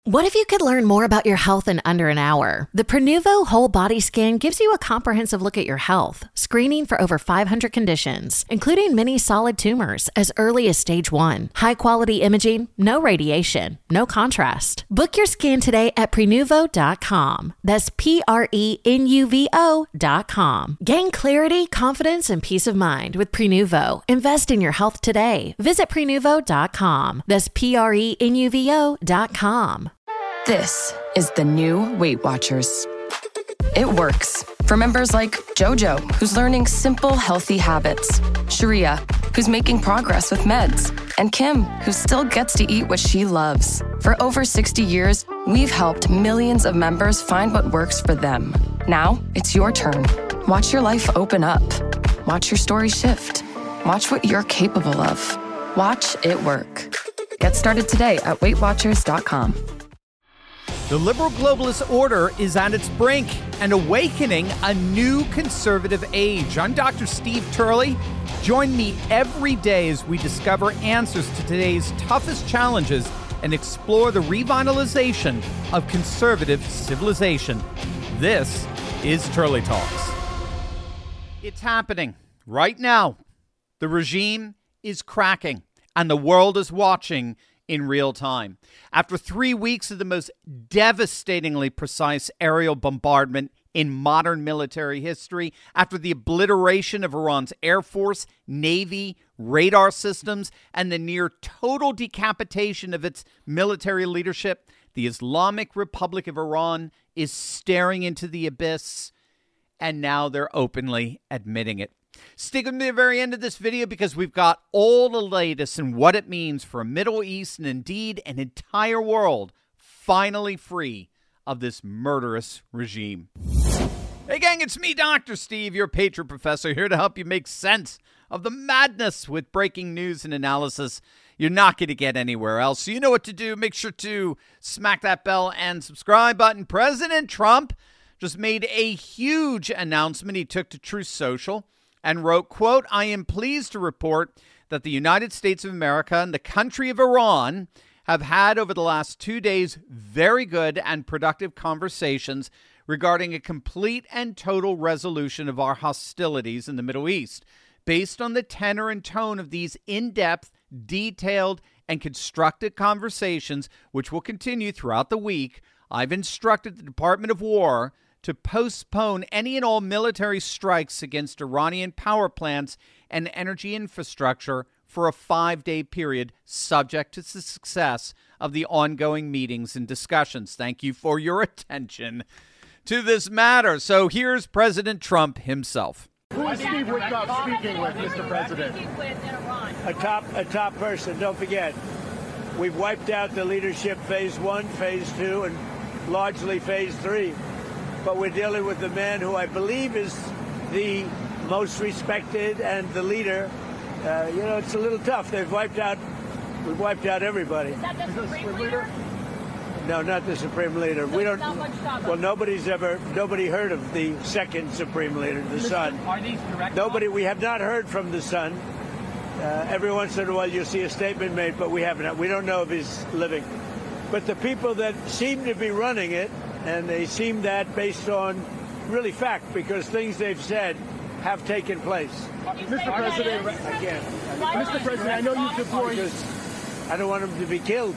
What if you could learn more about your health in under an hour? The Prenuvo Whole Body Scan gives you a comprehensive look at your health, screening for over 500 conditions, including many solid tumors as early as stage 1. High-quality imaging, no radiation, no contrast. Book your scan today at Prenuvo.com. That's Prenuvo.com. Gain clarity, confidence, and peace of mind with Prenuvo. Invest in your health today. Visit Prenuvo.com. That's Prenuvo.com. This is the new Weight Watchers. It works for members like JoJo, who's learning simple, healthy habits, Sharia, who's making progress with meds, and Kim, who still gets to eat what she loves. For over 60 years, we've helped millions of members find what works for them. Now, it's your turn. Watch your life open up. Watch your story shift. Watch what you're capable of. Watch it work. Get started today at WeightWatchers.com. The liberal globalist order is at its brink and awakening a new conservative age. I'm Dr. Steve Turley. Join me every day as we discover answers to today's toughest challenges and explore the revitalization of conservative civilization. This is Turley Talks. It's happening right now. The regime is cracking, and the world is watching in real time. After 3 weeks of the most devastatingly precise aerial bombardment in modern military history, after the obliteration of Iran's Air Force, Navy, radar systems, and the near total decapitation of its military leadership, the Islamic Republic of Iran is staring into the abyss, and now they're openly admitting it. Stick with me at the very end of this video because we've got all the latest and what it means for a Middle East and indeed an entire world finally free of this murderous regime. Hey gang, it's me, Dr. Steve, your Patriot Professor, here to help you make sense of the madness with breaking news and analysis. You're not going to get anywhere else. So you know what to do. Make sure to smack that bell and subscribe button. President Trump just made a huge announcement he took to Truth Social and wrote, quote, "I am pleased to report that the United States of America and the country of Iran have had over the last 2 days very good and productive conversations regarding a complete and total resolution of our hostilities in the Middle East. Based on the tenor and tone of these in-depth, detailed, and constructive conversations, which will continue throughout the week, I've instructed the Department of War to postpone any and all military strikes against Iranian power plants and energy infrastructure for a 5-day period, subject to the success of the ongoing meetings and discussions." Thank you for your attention to this matter. So here's President Trump himself. Who is Steve Witkoff speaking with, Mr. President? A top person. Don't forget, we've wiped out the leadership phase 1, phase 2, and largely phase 3. But we're dealing with the man who I believe is the most respected and the leader. It's a little tough. We've wiped out everybody. Is that the Supreme Leader? No, not the Supreme Leader. So we don't. Not much well, nobody heard of the second Supreme Leader, the son. Are these direct? Nobody. We have not heard from the son. Every once in a while, you'll see a statement made, but we haven't. We don't know if he's living. But the people that seem to be running it, and they seem that based on really fact, because things they've said have taken place. Mr. President, Again, Mr. President, I know you've deployed. Because I don't want him to be killed.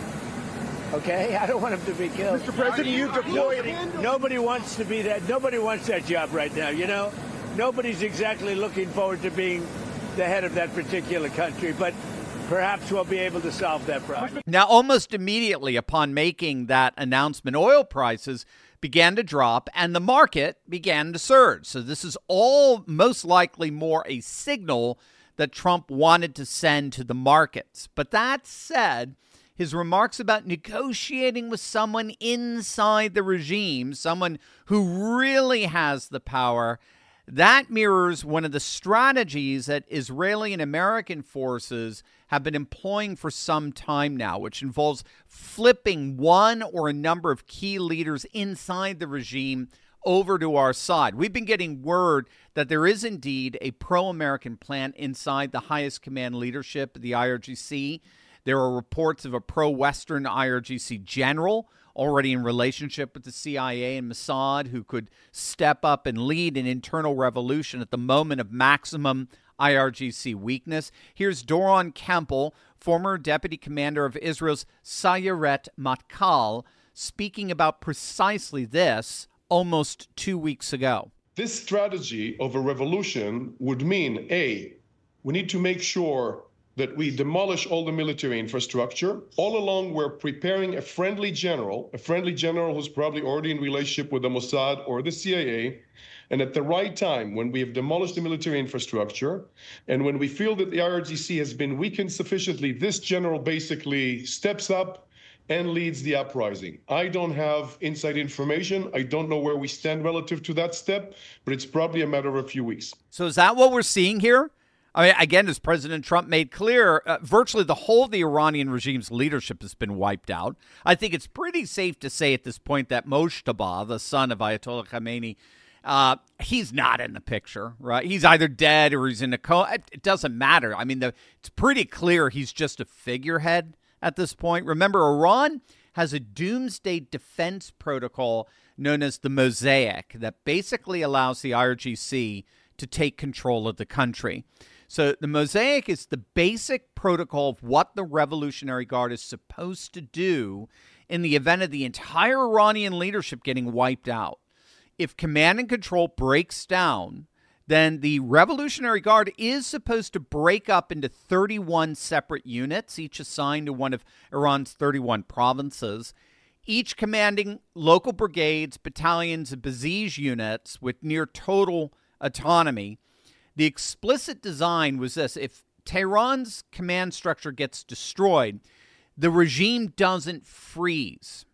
Okay, I don't want him to be killed. Mr. President, you've deployed. Nobody wants to be that. Nobody wants that job right now. You know, nobody's exactly looking forward to being the head of that particular country, but perhaps we'll be able to solve that problem. Now, almost immediately upon making that announcement, oil prices began to drop and the market began to surge. So this is all most likely more a signal that Trump wanted to send to the markets. But that said, his remarks about negotiating with someone inside the regime, someone who really has the power, that mirrors one of the strategies that Israeli and American forces have been employing for some time now, which involves flipping one or a number of key leaders inside the regime over to our side. We've been getting word that there is indeed a pro-American plan inside the highest command leadership of the IRGC, There are reports of a pro-Western IRGC general already in relationship with the CIA and Mossad who could step up and lead an internal revolution at the moment of maximum IRGC weakness. Here's Doron Kempel, former deputy commander of Israel's Sayeret Matkal, speaking about precisely this almost 2 weeks ago. This strategy of a revolution would mean, A, we need to make sure that we demolish all the military infrastructure. All along, we're preparing a friendly general who's probably already in relationship with the Mossad or the CIA. And at the right time, when we have demolished the military infrastructure, and when we feel that the IRGC has been weakened sufficiently, this general basically steps up and leads the uprising. I don't have inside information. I don't know where we stand relative to that step, but it's probably a matter of a few weeks. So is that what we're seeing here? I mean, again, as President Trump made clear, virtually the whole of the Iranian regime's leadership has been wiped out. I think it's pretty safe to say at this point that Mojtaba, the son of Ayatollah Khamenei, he's not in the picture, right? He's either dead or he's in a coma. It doesn't matter. I mean, it's pretty clear he's just a figurehead at this point. Remember, Iran has a doomsday defense protocol known as the Mosaic that basically allows the IRGC to take control of the country. So the Mosaic is the basic protocol of what the Revolutionary Guard is supposed to do in the event of the entire Iranian leadership getting wiped out. If command and control breaks down, then the Revolutionary Guard is supposed to break up into 31 separate units, each assigned to one of Iran's 31 provinces, each commanding local brigades, battalions, and Basij units with near total autonomy. The explicit design was this: if Tehran's command structure gets destroyed, the regime doesn't freeze.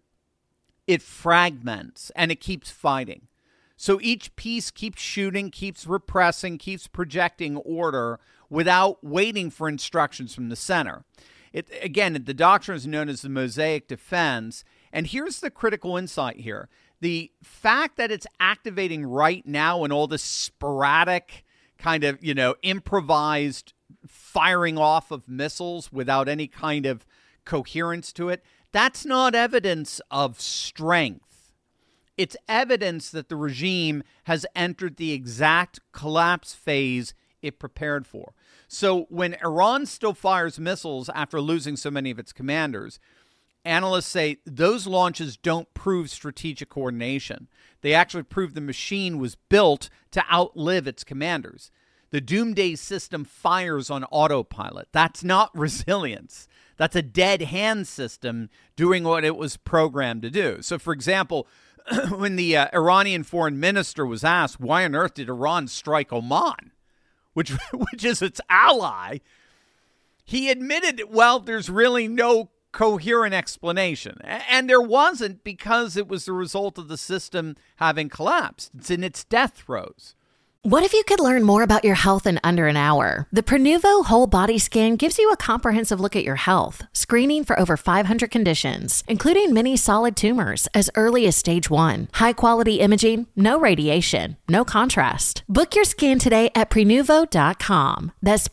It fragments, and it keeps fighting. So each piece keeps shooting, keeps repressing, keeps projecting order without waiting for instructions from the center. Again, the doctrine is known as the Mosaic Defense. And here's the critical insight here. The fact that it's activating right now in all this sporadic kind of, improvised firing off of missiles without any kind of coherence to it, that's not evidence of strength. It's evidence that the regime has entered the exact collapse phase it prepared for. So when Iran still fires missiles after losing so many of its commanders, analysts say those launches don't prove strategic coordination. They actually prove the machine was built to outlive its commanders. The Doomsday system fires on autopilot. That's not resilience. That's a dead hand system doing what it was programmed to do. So, for example, when the Iranian foreign minister was asked, why on earth did Iran strike Oman, which is its ally, he admitted, well, there's really no coherent explanation. And there wasn't, because it was the result of the system having collapsed. It's in its death throes. What if you could learn more about your health in under an hour? The Prenuvo Whole Body Scan gives you a comprehensive look at your health, screening for over 500 conditions, including many solid tumors as early as stage 1. High-quality imaging, no radiation, no contrast. Book your scan today at Prenuvo.com. That's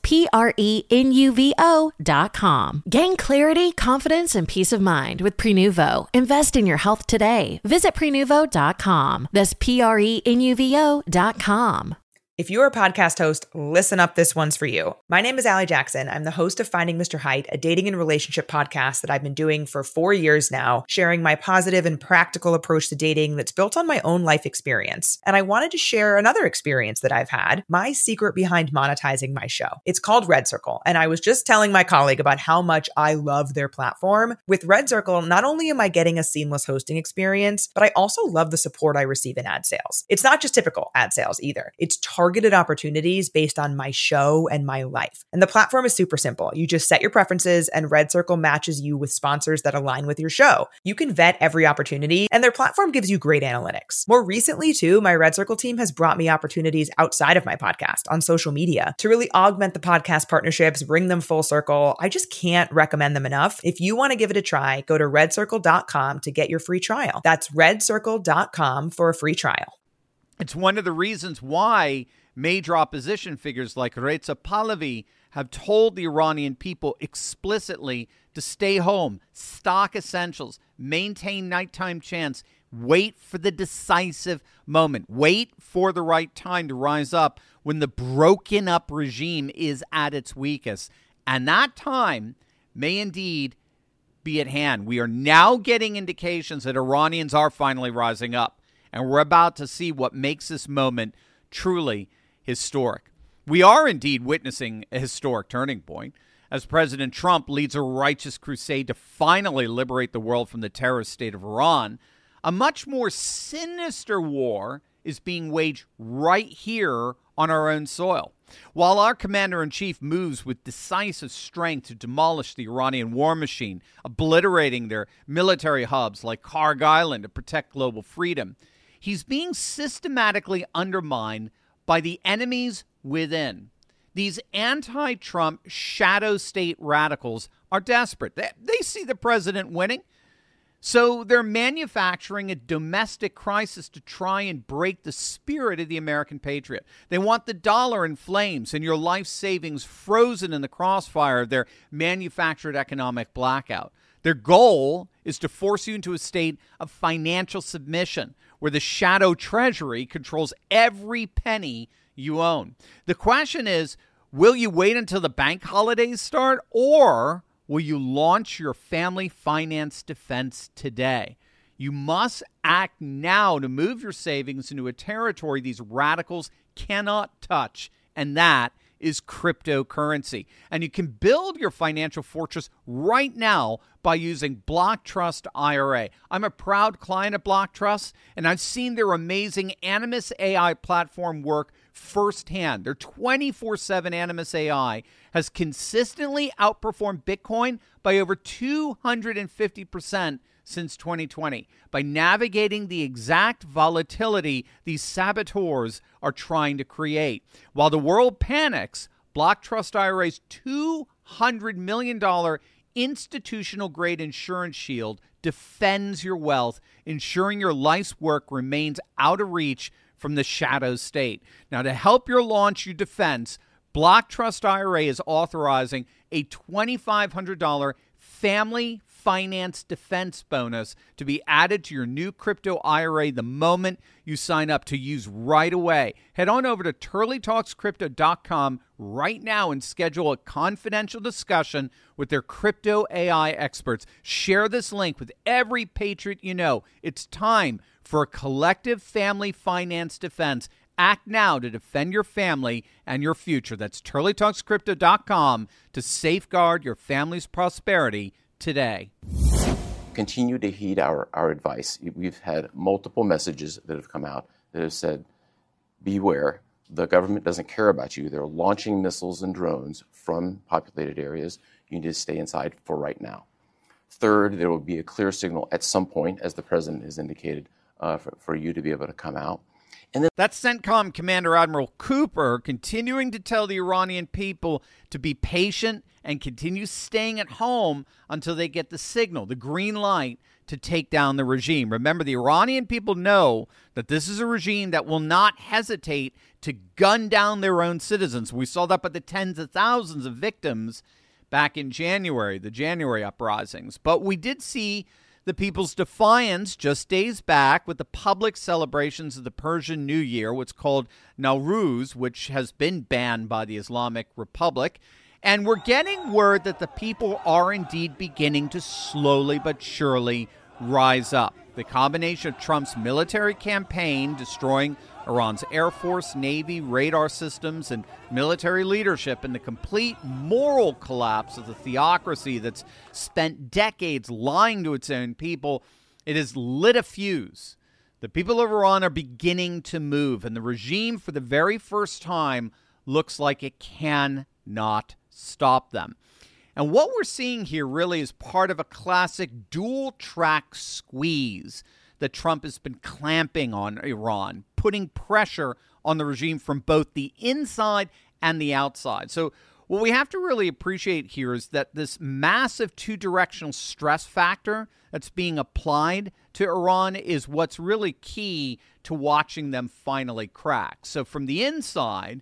Prenuvo.com. Gain clarity, confidence, and peace of mind with Prenuvo. Invest in your health today. Visit Prenuvo.com. That's Prenuvo.com. If you're a podcast host, listen up, this one's for you. My name is Allie Jackson. I'm the host of Finding Mr. Height, a dating and relationship podcast that I've been doing for 4 years now, sharing my positive and practical approach to dating that's built on my own life experience. And I wanted to share another experience that I've had, my secret behind monetizing my show. It's called Red Circle, and I was just telling my colleague about how much I love their platform. With Red Circle, not only am I getting a seamless hosting experience, but I also love the support I receive in ad sales. It's not just typical ad sales either. It's targeted opportunities based on my show and my life. And the platform is super simple. You just set your preferences and Red Circle matches you with sponsors that align with your show. You can vet every opportunity and their platform gives you great analytics. More recently too, my Red Circle team has brought me opportunities outside of my podcast on social media to really augment the podcast partnerships, bring them full circle. I just can't recommend them enough. If you want to give it a try, go to redcircle.com to get your free trial. That's redcircle.com for a free trial. It's one of the reasons why major opposition figures like Reza Pahlavi have told the Iranian people explicitly to stay home, stock essentials, maintain nighttime chants, wait for the decisive moment, wait for the right time to rise up when the broken up regime is at its weakest. And that time may indeed be at hand. We are now getting indications that Iranians are finally rising up, and we're about to see what makes this moment truly historic. We are indeed witnessing a historic turning point as President Trump leads a righteous crusade to finally liberate the world from the terrorist state of Iran. A much more sinister war is being waged right here on our own soil. While our commander-in-chief moves with decisive strength to demolish the Iranian war machine, obliterating their military hubs like Karg Island to protect global freedom, he's being systematically undermined by the enemies within. These anti-Trump shadow state radicals are desperate. They see the president winning, so they're manufacturing a domestic crisis to try and break the spirit of the American patriot. They want the dollar in flames and your life savings frozen in the crossfire of their manufactured economic blackout. Their goal is to force you into a state of financial submission where the shadow treasury controls every penny you own. The question is, will you wait until the bank holidays start, or will you launch your family finance defense today? You must act now to move your savings into a territory these radicals cannot touch, and that is cryptocurrency. And you can build your financial fortress right now by using Block Trust IRA. I'm a proud client of Block Trust, and I've seen their amazing Animus AI platform work firsthand. Their 24/7 Animus AI has consistently outperformed Bitcoin by over 250% since 2020 by navigating the exact volatility these saboteurs are trying to create. While the world panics, Block Trust IRA's $200 million institutional-grade insurance shield defends your wealth, ensuring your life's work remains out of reach from the shadow state. Now, to help your launch your defense, Block Trust IRA is authorizing a $2,500 family finance defense bonus to be added to your new crypto IRA the moment you sign up, to use right away. Head on over to TurleyTalksCrypto.com right now and schedule a confidential discussion with their crypto AI experts. Share this link with every patriot you know. It's time for a collective family finance defense. Act now to defend your family and your future. That's TurleyTalksCrypto.com to safeguard your family's prosperity today. Continue to heed our advice. We've had multiple messages that have come out that have said, beware, the government doesn't care about you. They're launching missiles and drones from populated areas. You need to stay inside for right now. Third, there will be a clear signal at some point, as the president has indicated, for you to be able to come out. And then that's CENTCOM Commander Admiral Cooper continuing to tell the Iranian people to be patient and continue staying at home until they get the signal, the green light, to take down the regime. Remember, the Iranian people know that this is a regime that will not hesitate to gun down their own citizens. We saw that by the tens of thousands of victims back in January, the January uprisings. But we did see the people's defiance just days back with the public celebrations of the Persian New Year, what's called Nowruz, which has been banned by the Islamic Republic. And we're getting word that the people are indeed beginning to slowly but surely rise up. The combination of Trump's military campaign, destroying Iran's Air Force, Navy, radar systems, and military leadership, and the complete moral collapse of the theocracy that's spent decades lying to its own people, it has lit a fuse. The people of Iran are beginning to move, and the regime, for the very first time, looks like it cannot stop them. And what we're seeing here really is part of a classic dual-track squeeze that Trump has been clamping on Iran, putting pressure on the regime from both the inside and the outside. So what we have to really appreciate here is that this massive two-directional stress factor that's being applied to Iran is what's really key to watching them finally crack. So from the inside,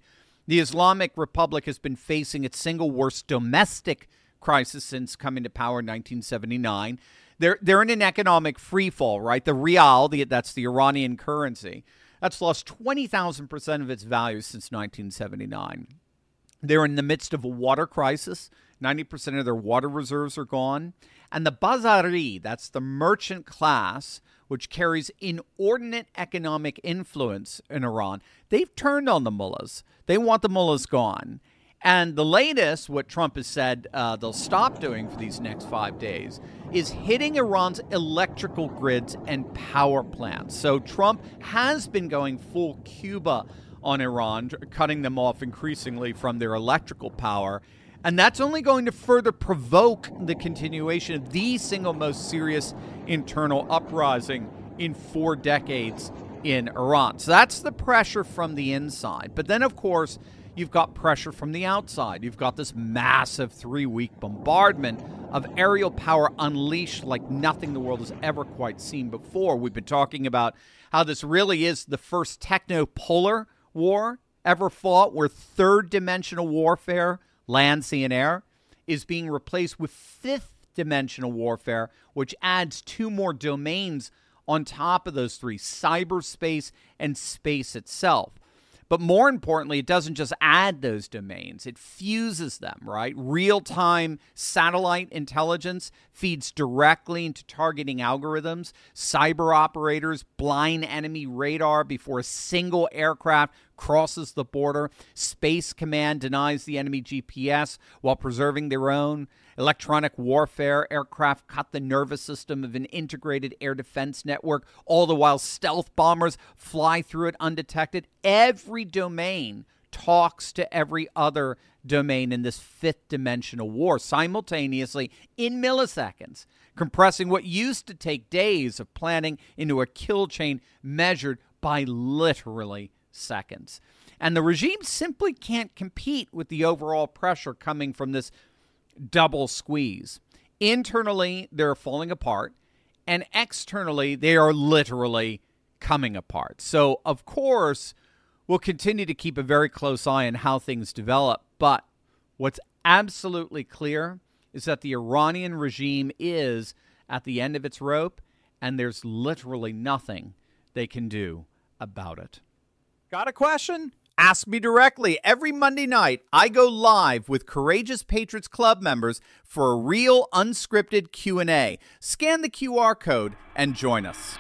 The Islamic Republic has been facing its single worst domestic crisis since coming to power in 1979. They're in an economic freefall, right? The rial, that's the Iranian currency, that's lost 20,000% of its value since 1979. They're in the midst of a water crisis. 90% of their water reserves are gone. And the Bazari, that's the merchant class, which carries inordinate economic influence in Iran, they've turned on the mullahs. They want the mullahs gone. And the latest, what Trump has said they'll stop doing for these next 5 days, is hitting Iran's electrical grids and power plants. So Trump has been going full Cuba on Iran, cutting them off increasingly from their electrical power. And that's only going to further provoke the continuation of the single most serious internal uprising in 4 decades in Iran. So that's the pressure from the inside. But then, of course, you've got pressure from the outside. You've got this massive 3-week bombardment of aerial power unleashed like nothing the world has ever quite seen before. We've been talking about how this really is the first techno-polar war ever fought, where third-dimensional warfare, land, sea, and air, is being replaced with fifth-dimensional warfare, which adds 2 more domains on top of those 3, cyberspace and space itself. But more importantly, it doesn't just add those domains, it fuses them, right? Real-time satellite intelligence feeds directly into targeting algorithms. Cyber operators blind enemy radar before a single aircraft crosses the border. Space Command denies the enemy GPS while preserving their own. Electronic warfare aircraft cut the nervous system of an integrated air defense network, all the while stealth bombers fly through it undetected. Every domain talks to every other domain in this fifth-dimensional war simultaneously in milliseconds, compressing what used to take days of planning into a kill chain measured by literally seconds. And the regime simply can't compete with the overall pressure coming from this double squeeze. Internally, they're falling apart, and externally, they are literally coming apart. So, of course, we'll continue to keep a very close eye on how things develop, but what's absolutely clear is that the Iranian regime is at the end of its rope, and there's literally nothing they can do about it. Got a question? Ask me directly. Every Monday night, I go live with Courageous Patriots Club members for a real unscripted Q&A. Scan the QR code and join us.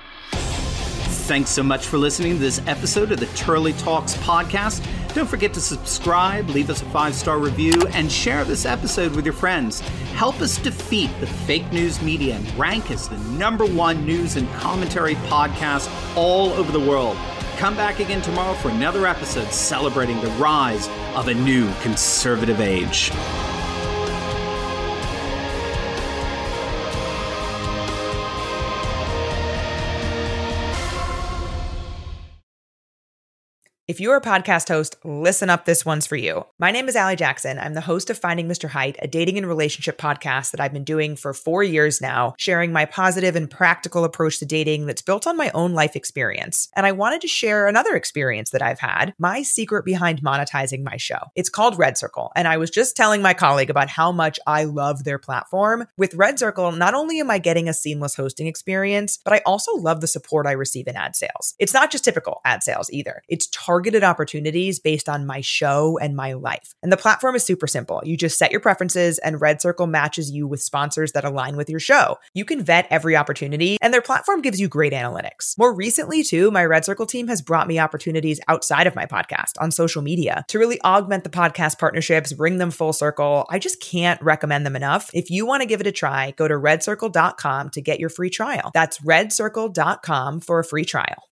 Thanks so much for listening to this episode of the Turley Talks podcast. Don't forget to subscribe, leave us a 5-star review, and share this episode with your friends. Help us defeat the fake news media and rank as the #1 news and commentary podcast all over the world. Come back again tomorrow for another episode celebrating the rise of a new conservative age. If you're a podcast host, listen up, this one's for you. My name is Allie Jackson. I'm the host of Finding Mr. Height, a dating and relationship podcast that I've been doing for 4 years now, sharing my positive and practical approach to dating that's built on my own life experience. And I wanted to share another experience that I've had, my secret behind monetizing my show. It's called Red Circle, and I was just telling my colleague about how much I love their platform. With Red Circle, not only am I getting a seamless hosting experience, but I also love the support I receive in ad sales. It's not just typical ad sales either. It's targeted opportunities based on my show and my life. And the platform is super simple. You just set your preferences and Red Circle matches you with sponsors that align with your show. You can vet every opportunity and their platform gives you great analytics. More recently too, my Red Circle team has brought me opportunities outside of my podcast on social media to really augment the podcast partnerships, bring them full circle. I just can't recommend them enough. If you want to give it a try, go to redcircle.com to get your free trial. That's redcircle.com for a free trial.